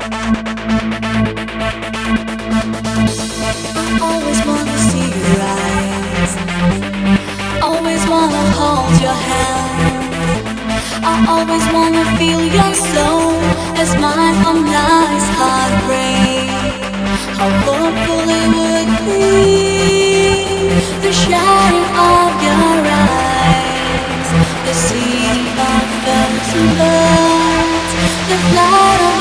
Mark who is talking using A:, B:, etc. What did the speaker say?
A: Always wanna see your eyes, always wanna hold your hand. I always wanna feel your soul as mine on nice heartbreak. How wonderful it would be, the shining of your eyes, the sea of birds and birds, the flight of